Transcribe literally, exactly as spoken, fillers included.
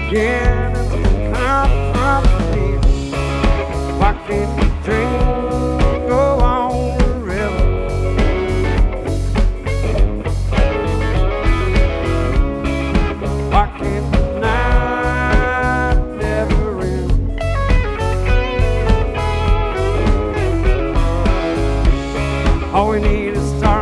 again. It's come from me. Why can't the train go on the river? Why can't the night never end? All we need is stars.